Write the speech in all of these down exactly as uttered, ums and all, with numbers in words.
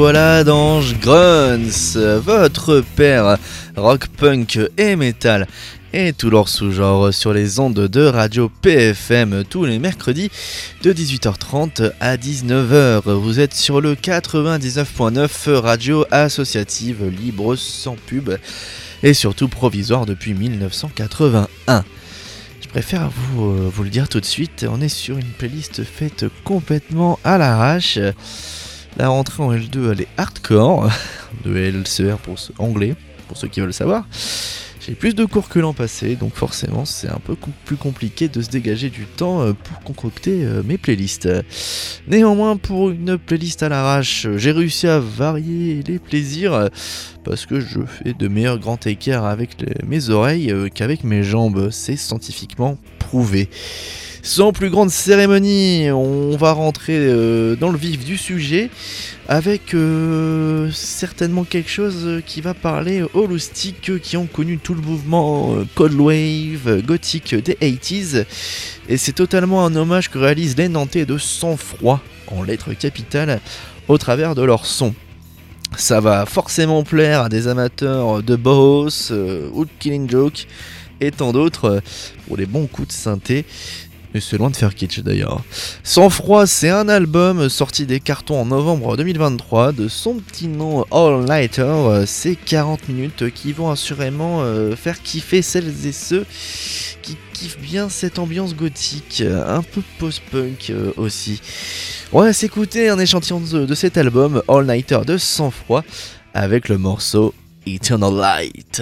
revoilà dans Grunts, votre père rock, punk et metal et tous leurs sous-genres sur les ondes de Radio P F M tous les mercredis de dix-huit heures trente à dix-neuf heures. Vous êtes sur le quatre-vingt-dix-neuf point neuf, radio associative, libre, sans pub et surtout provisoire depuis dix-neuf cent quatre-vingt-un. Je préfère vous, euh, vous le dire tout de suite, on est sur une playlist faite complètement à l'arrache. La rentrée en L deux elle est hardcore, de L C R pour ceux, anglais, pour ceux qui veulent savoir. J'ai plus de cours que l'an passé, donc forcément c'est un peu com- plus compliqué de se dégager du temps euh, pour concocter euh, mes playlists. Néanmoins, pour une playlist à l'arrache, j'ai réussi à varier les plaisirs euh, parce que je fais de meilleurs grands écarts avec les, mes oreilles euh, qu'avec mes jambes, c'est scientifiquement prouvé. Sans plus grande cérémonie, on va rentrer euh, dans le vif du sujet avec euh, certainement quelque chose qui va parler aux loustiques qui ont connu tout le mouvement euh, Cold Wave, gothique des eighties. Et c'est totalement un hommage que réalisent les Nantais de sang-froid, en lettres capitales, au travers de leur son. Ça va forcément plaire à des amateurs de Bauhaus euh, ou de Killing Joke et tant d'autres euh, pour les bons coups de synthé. Et c'est loin de faire kitsch d'ailleurs. Sang-froid, c'est un album sorti des cartons en novembre deux mille vingt-trois. De son petit nom All Nighter, c'est quarante minutes qui vont assurément euh, faire kiffer celles et ceux qui kiffent bien cette ambiance gothique, un peu post-punk euh, aussi. On va s'écouter un échantillon de, de cet album All Nighter de Sang-froid avec le morceau Eternal Light.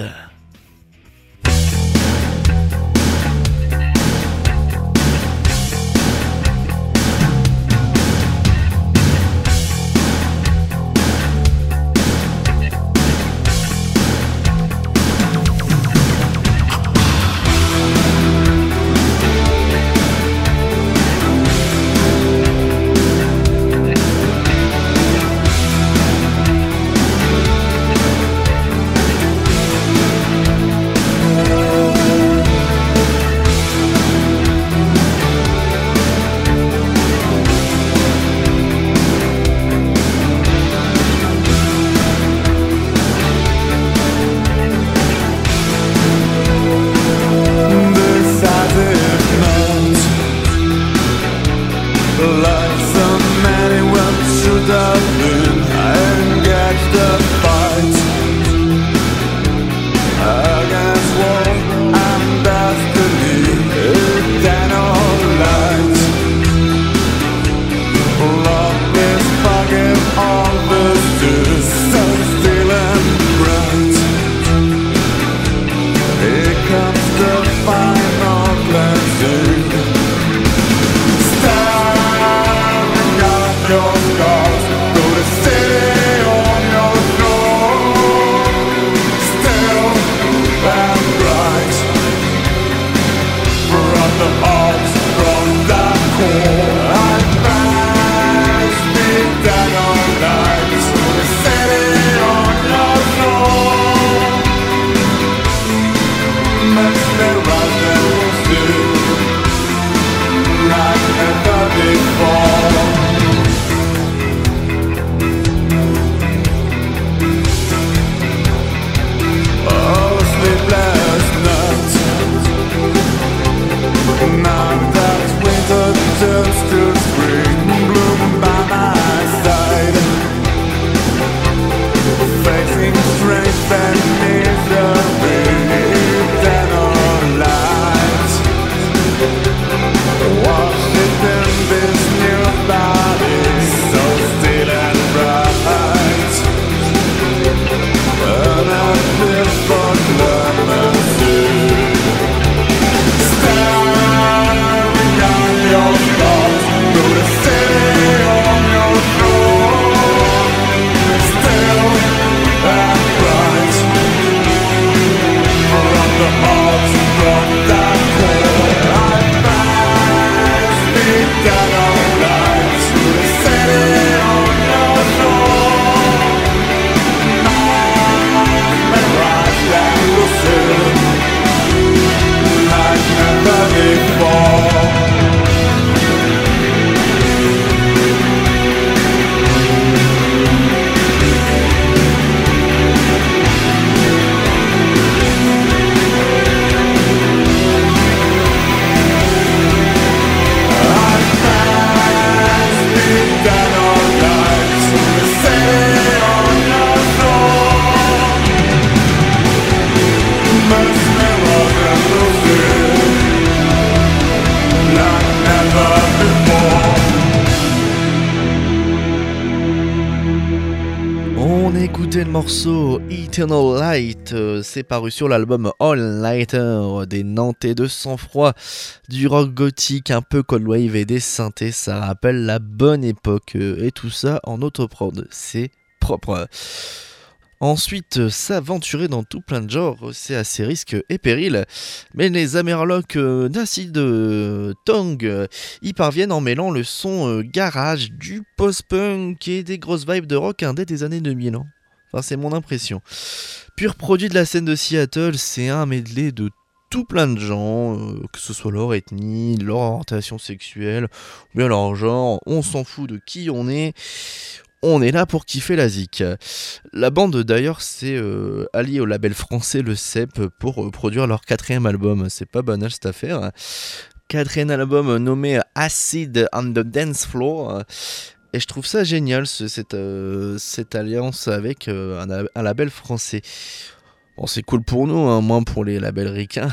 On a écouté le morceau Eternal Light, euh, c'est paru sur l'album All Nighter des Nantais de sang-froid, du rock gothique un peu cold wave et des synthés, ça rappelle la bonne époque, euh, et tout ça en autoprod, c'est propre. Ensuite, s'aventurer dans tout plein de genres, c'est à ses risques et périls, mais les Amerlocs euh, d'Acid euh, Tongue euh, y parviennent en mêlant le son euh, garage, du post-punk et des grosses vibes de rock indé des années deux mille. Hein. Enfin, c'est mon impression. Pur produit de la scène de Seattle, c'est un medley de tout plein de gens, euh, que ce soit leur ethnie, leur orientation sexuelle, ou bien leur genre, on s'en fout de qui on est. On est là pour kiffer la zik. La bande d'ailleurs s'est euh, alliée au label français le C E P pour euh, produire leur quatrième album. C'est pas banal cette affaire. Quatrième album nommé Acid on the Dance Floor. Et je trouve ça génial ce, cette, euh, cette alliance avec euh, un, un label français. Bon, c'est cool pour nous, hein, moins pour les labels ricains.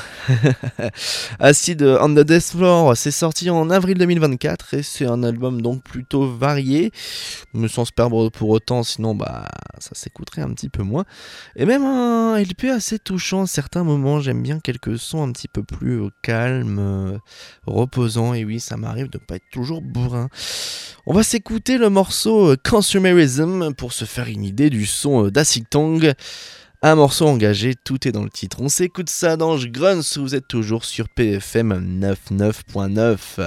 Acid on the Dance Floor, c'est sorti en avril deux mille vingt-quatre et c'est un album donc plutôt varié, mais sans se perdre pour autant, sinon bah ça s'écouterait un petit peu moins. Et même un L P assez touchant à certains moments, j'aime bien quelques sons un petit peu plus euh, calmes, euh, reposants, et oui, ça m'arrive de pas être toujours bourrin. On va s'écouter le morceau euh, Consumerism pour se faire une idée du son euh, d'Acid Tongue. Un morceau engagé, tout est dans le titre. On s'écoute ça dans Grunts, vous êtes toujours sur P F M quatre-vingt-dix-neuf point neuf.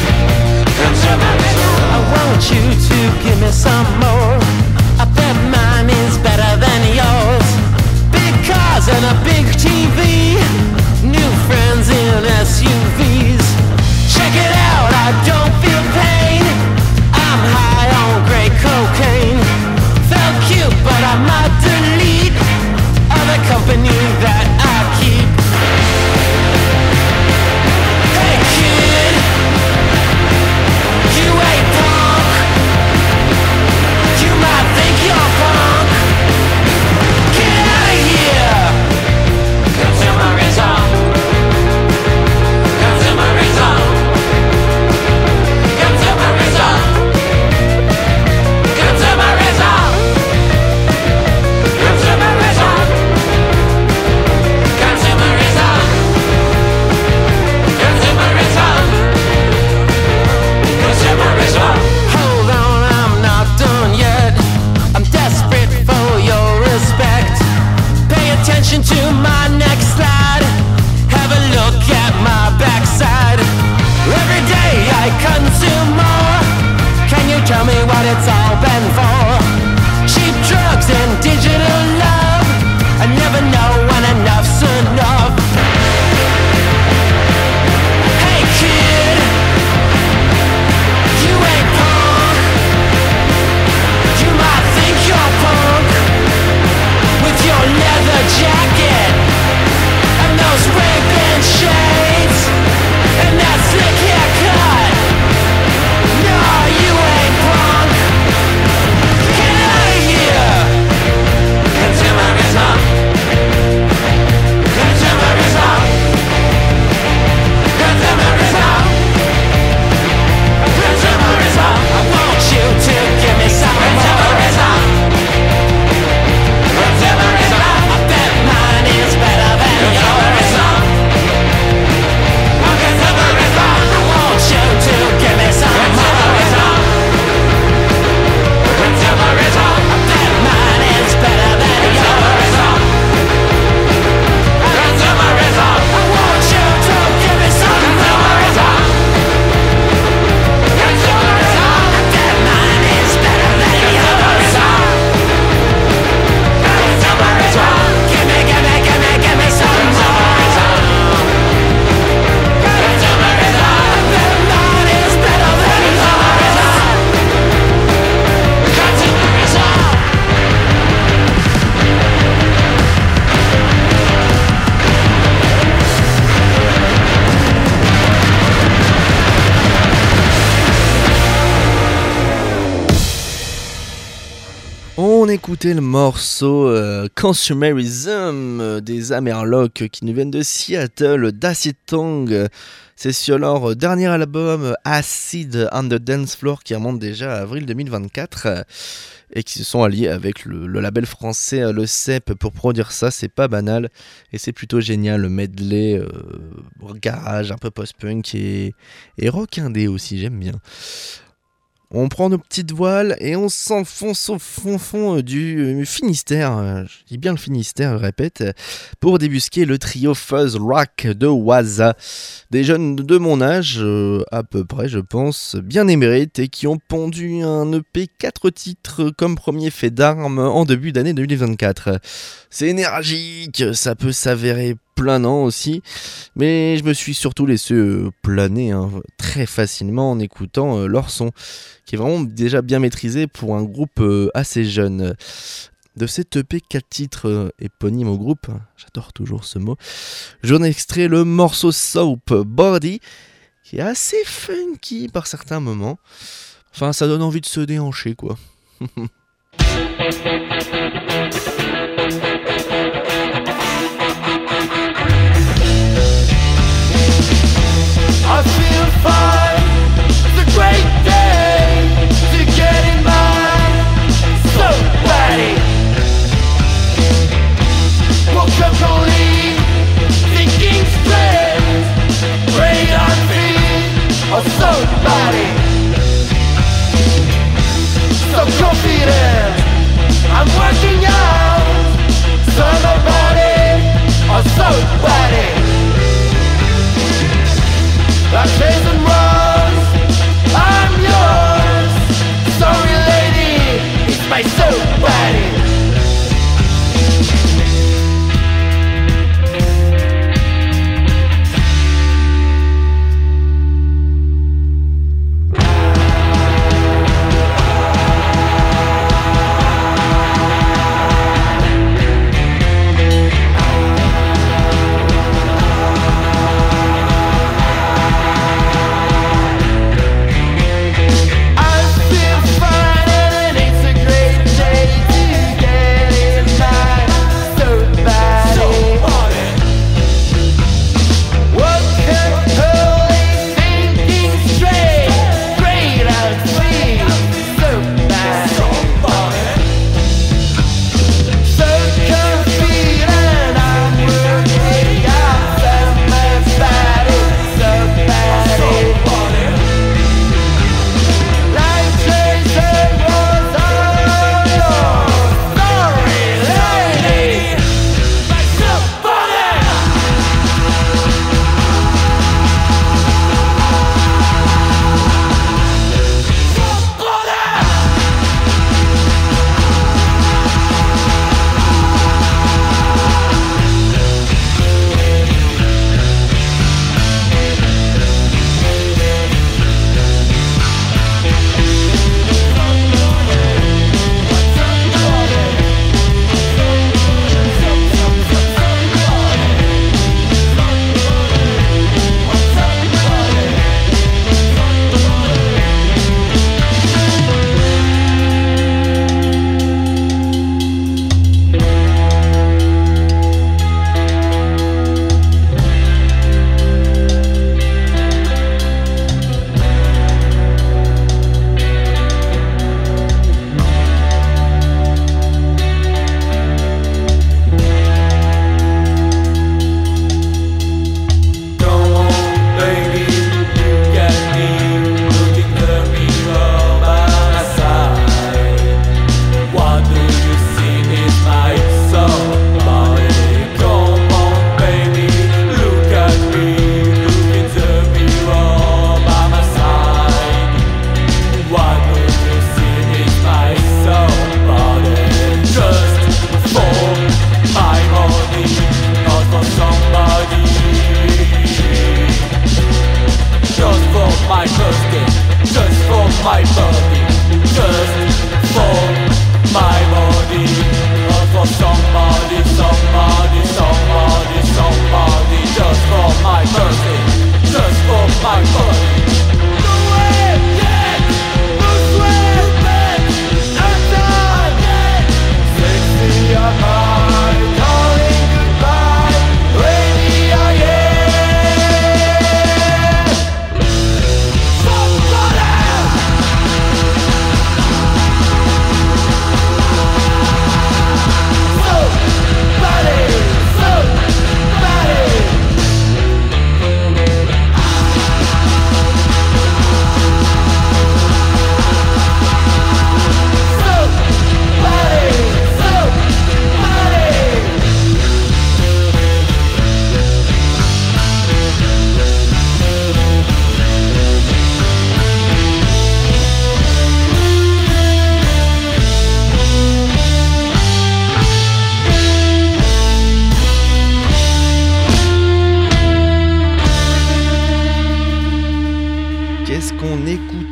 You to give me some more of that mind. écoutait le morceau euh, Consumerism euh, des Amerlocs qui nous viennent de Seattle, d'Acid Tongue. C'est sur leur dernier album Acid on the Dance Floor qui remonte déjà à avril deux mille vingt-quatre euh, et qui se sont alliés avec le, le label français euh, le C E P pour produire ça. C'est pas banal et c'est plutôt génial, le medley euh, garage, un peu post-punk et, et rock indé aussi, j'aime bien. On prend nos petites voiles et on s'enfonce au fond fond du Finistère, je dis bien le Finistère, je répète, pour débusquer le trio Fuzz Rock de Waza. Des jeunes de mon âge, euh, à peu près je pense, bien émérites et qui ont pondu un E P quatre titres comme premier fait d'armes en début d'année deux mille vingt-quatre. C'est énergique, ça peut s'avérer planant aussi, mais je me suis surtout laissé euh, planer hein, très facilement en écoutant euh, leur son, qui est vraiment déjà bien maîtrisé pour un groupe euh, assez jeune. De cet E P quatre titres euh, éponyme au groupe, j'adore toujours ce mot, j'en ai extrait le morceau Soap Body, qui est assez funky par certains moments. Enfin, ça donne envie de se déhancher, quoi. I feel fine, it's a great day to get in my soap body. Woke up only thinking straight, great on feet, a soap body. So confident, I'm working out, summer body, a soap body. I chase and runs, I'm yours. Sorry lady, it's my soap body.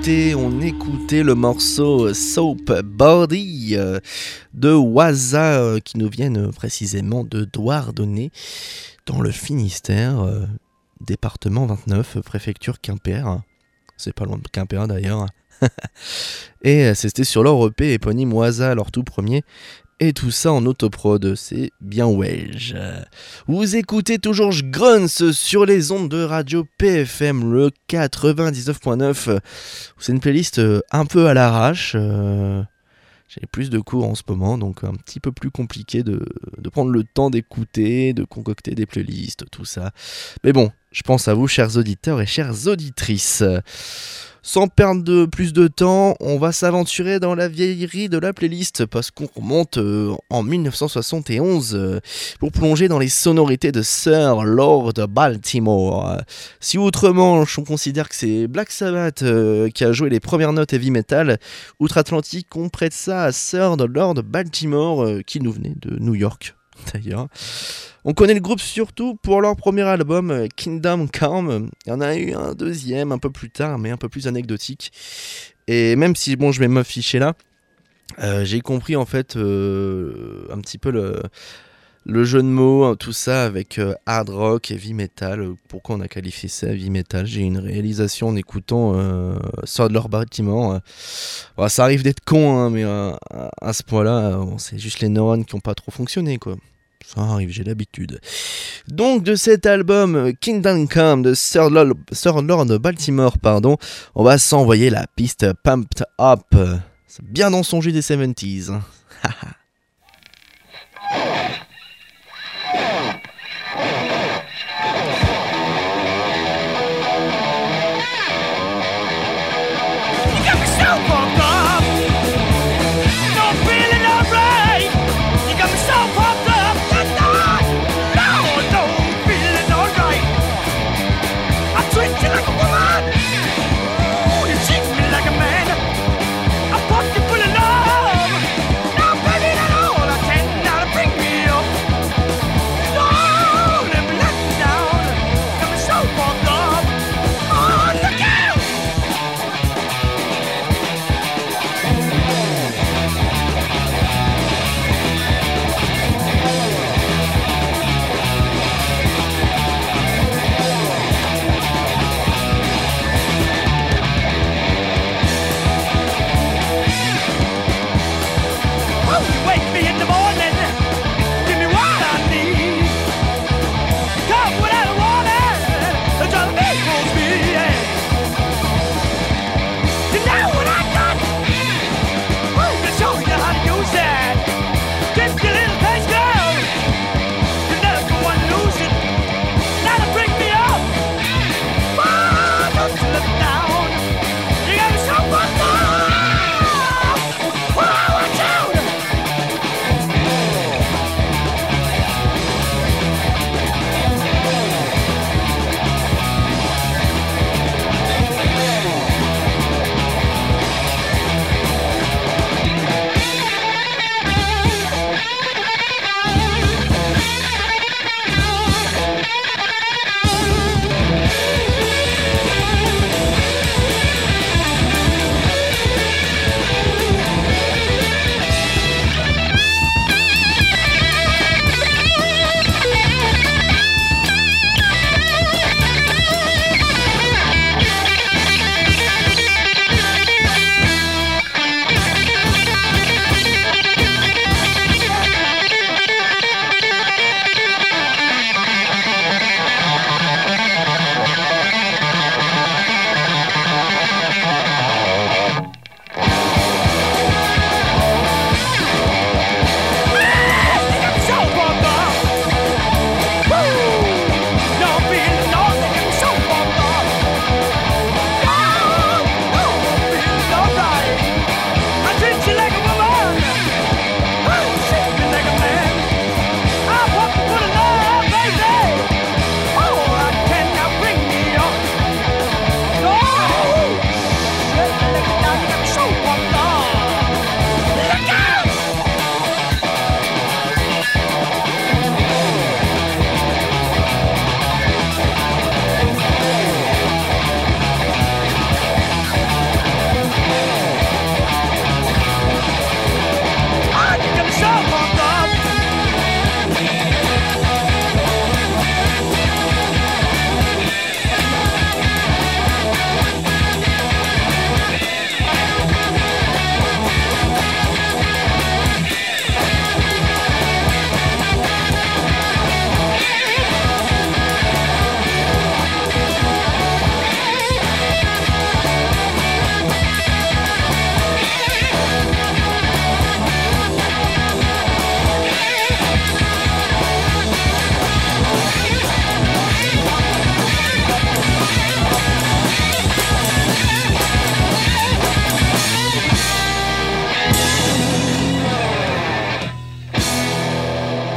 écouté, on écoutait le morceau Soap Body de Waza qui nous viennent précisément de Douarnenez dans le Finistère, département vingt-neuf, préfecture Quimper. C'est pas loin de Quimper d'ailleurs. Et c'était sur leur E P éponyme Waza, leur tout premier. Et tout ça en autoprod, c'est bien wesh. Vous écoutez toujours Grunts sur les ondes de Radio P F M, le quatre-vingt-dix-neuf point neuf. C'est une playlist un peu à l'arrache. Euh, j'ai plus de cours en ce moment, donc un petit peu plus compliqué de, de prendre le temps d'écouter, de concocter des playlists, tout ça. Mais bon, je pense à vous, chers auditeurs et chères auditrices. Sans perdre de plus de temps, on va s'aventurer dans la vieillerie de la playlist parce qu'on remonte euh, en dix-neuf cent soixante et onze euh, pour plonger dans les sonorités de Sir Lord Baltimore. Si outre-Manche on considère que c'est Black Sabbath euh, qui a joué les premières notes heavy metal, outre-Atlantique on prête ça à Sir Lord Baltimore euh, qui nous venait de New York d'ailleurs. On connaît le groupe surtout pour leur premier album Kingdom Come. Il y en a eu un deuxième un peu plus tard, mais un peu plus anecdotique. Et même si bon, je vais m'afficher là, euh, j'ai compris en fait euh, un petit peu le, le jeu de mots, tout ça avec euh, hard rock, heavy metal. Pourquoi on a qualifié ça heavy metal? J'ai une réalisation en écoutant euh, Sir Lord Baltimore. Bon, ça arrive d'être con, hein, mais euh, à ce point-là, bon, c'est juste les neurones qui n'ont pas trop fonctionné, quoi. Ça arrive, j'ai l'habitude. Donc de cet album Kingdom Come de Sir Lord, Sir Lord Baltimore, pardon, on va s'envoyer la piste Pumped Up. C'est bien dans son jus des soixante-dix. Baby,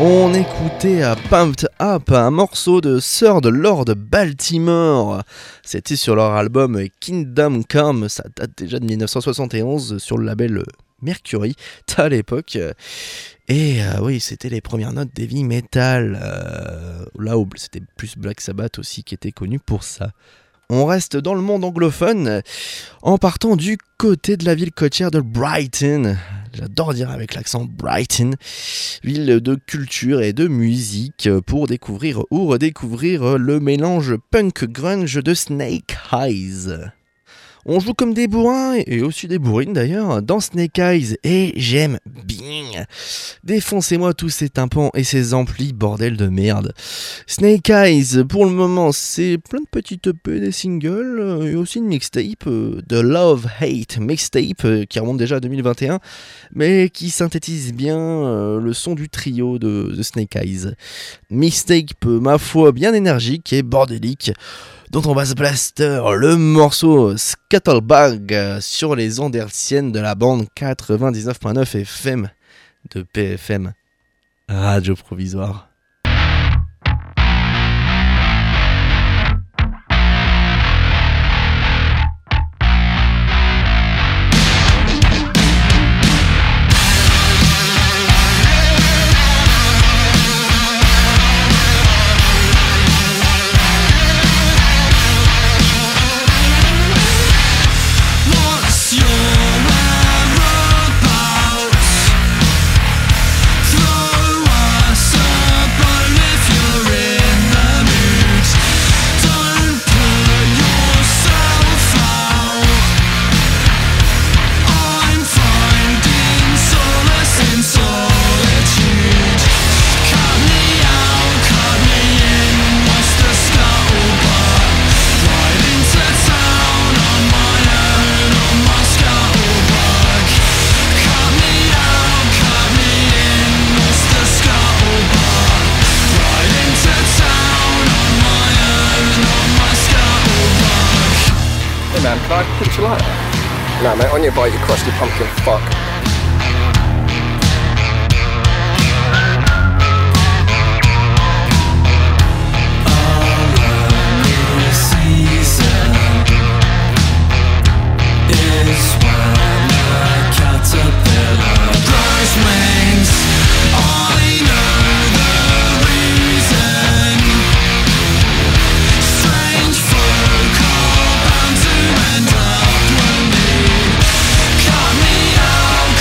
On écoutait à Pumped Up, un morceau de Third Lord Baltimore. C'était sur leur album Kingdom Come, ça date déjà de dix-neuf cent soixante et onze sur le label Mercury à l'époque. Et euh, oui, c'était les premières notes d'heavy metal. Euh, là où c'était plus Black Sabbath aussi qui était connu pour ça. On reste dans le monde anglophone en partant du côté de la ville côtière de Brighton. J'adore dire avec l'accent Brighton, ville de culture et de musique pour découvrir ou redécouvrir le mélange punk grunge de Snake Eyes. On joue comme des bourrins et aussi des bourrines d'ailleurs dans Snake Eyes et j'aime bien. Défoncez-moi tous ces tympans et ces amplis, bordel de merde. Snake Eyes, pour le moment, c'est plein de petites E P, des singles et aussi une mixtape, de Love Hate mixtape qui remonte déjà à deux mille vingt et un, mais qui synthétise bien le son du trio de, de Snake Eyes. Mixtape, ma foi, bien énergique et bordélique, dont on basse blaster le morceau Scuttlebug sur les ondes hertziennes de la bande quatre-vingt-dix-neuf point neuf F M de P F M, Radio Provisoire. Man, can I pinch your lighter? Nah, mate, on your bike, you crusty pumpkin fuck. Cut me out.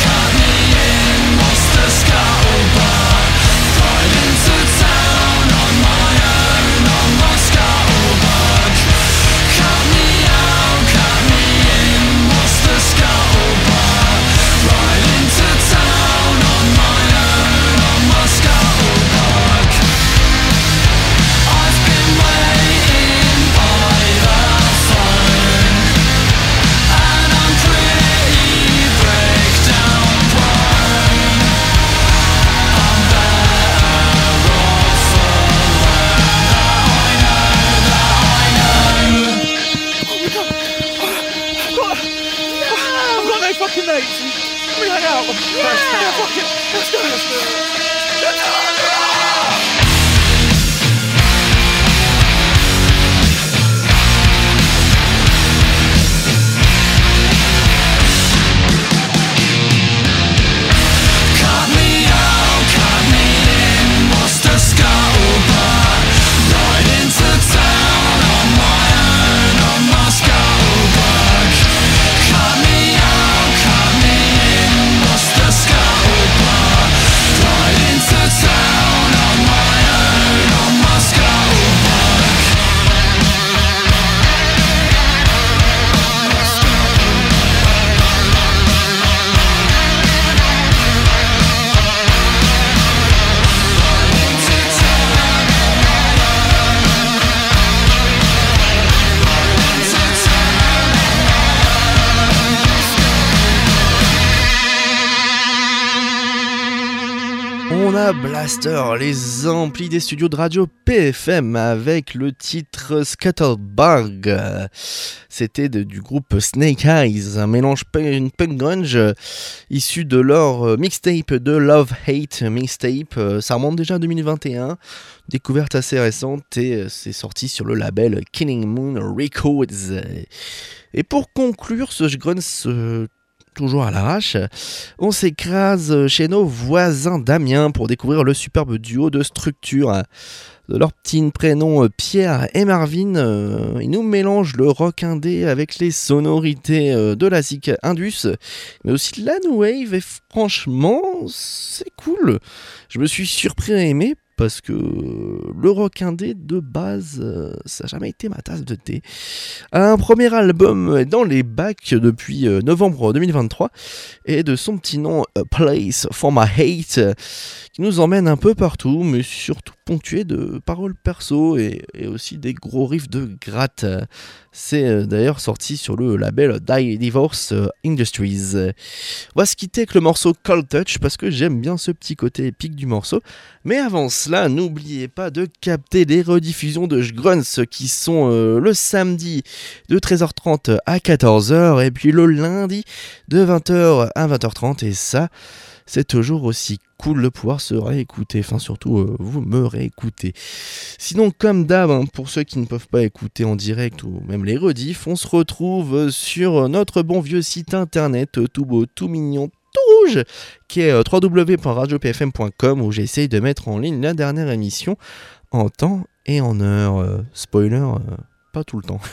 Alabama Blaster, les amplis des studios de radio P F M avec le titre Scuttlebug. C'était de, du groupe Snake Eyes, un mélange punk, punk grunge euh, issu de leur euh, mixtape de Love Hate Mixtape. Euh, ça remonte déjà à deux mille vingt et un, découverte assez récente et euh, c'est sorti sur le label Killing Moon Records. Et pour conclure ce grunge euh, toujours à l'arrache, on s'écrase chez nos voisins d'Amiens pour découvrir le superbe duo de structure. De leurs petits prénoms Pierre et Marvin, euh, ils nous mélangent le rock indé avec les sonorités euh, de la zik indus, mais aussi de la new wave, et franchement, c'est cool. Je me suis surpris à aimer, parce que le rock indé de base, euh, ça n'a jamais été ma tasse de thé. Un premier album est dans les bacs depuis euh, novembre deux mille vingt-trois, et de son petit nom A Place for My Hate, euh, qui nous emmène un peu partout, mais surtout ponctué de paroles perso et, et aussi des gros riffs de gratte. C'est euh, d'ailleurs sorti sur le label Die Divorce euh, Industries. On va se quitter avec le morceau Cold Touch parce que j'aime bien ce petit côté épique du morceau. Mais avant cela, n'oubliez pas de capter les rediffusions de Grunts qui sont euh, le samedi de treize heures trente à quatorze heures et puis le lundi de vingt heures à vingt heures trente, et ça, c'est toujours aussi cool de pouvoir se réécouter, enfin surtout euh, vous me réécoutez. Sinon, comme d'hab, hein, pour ceux qui ne peuvent pas écouter en direct ou même les rediffs, on se retrouve sur notre bon vieux site internet tout beau, tout mignon, tout rouge, qui est w w w point radio p f m point com, où j'essaye de mettre en ligne la dernière émission en temps et en heure. Euh, spoiler, euh, pas tout le temps.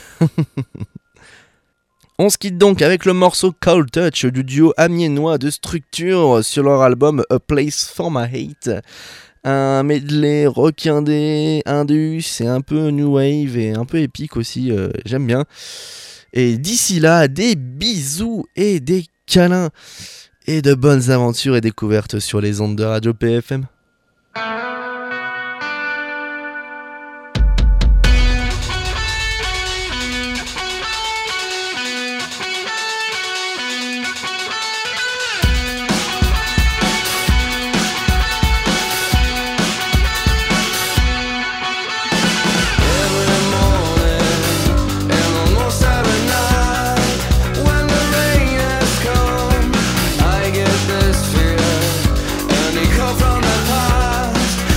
On se quitte donc avec le morceau Cold Touch du duo amiénois de structure sur leur album A Place for My Hate. Un medley rock indé, indus, c'est un peu new wave et un peu épique aussi, euh, j'aime bien. Et d'ici là, des bisous et des câlins et de bonnes aventures et découvertes sur les ondes de Radio P F M. From the past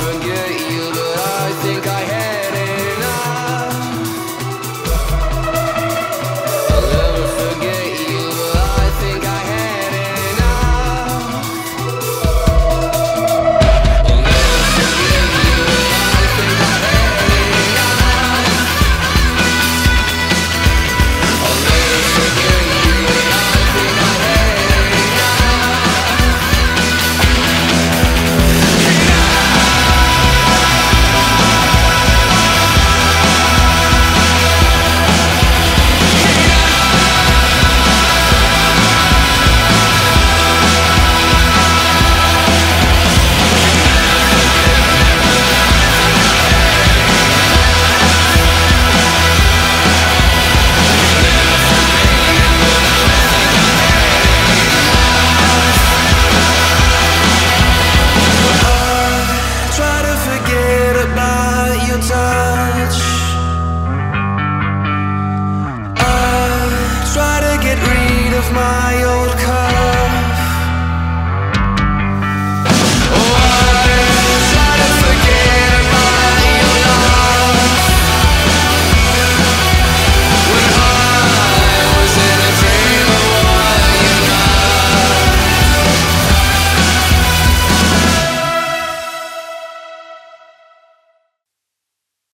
forget you, but I think I had enough. I'll never forget you, but I think I had enough. I'll never forget you, but I think I had enough. I'll never forget you, but I think I had try to forget about your touch. I try to get rid of my old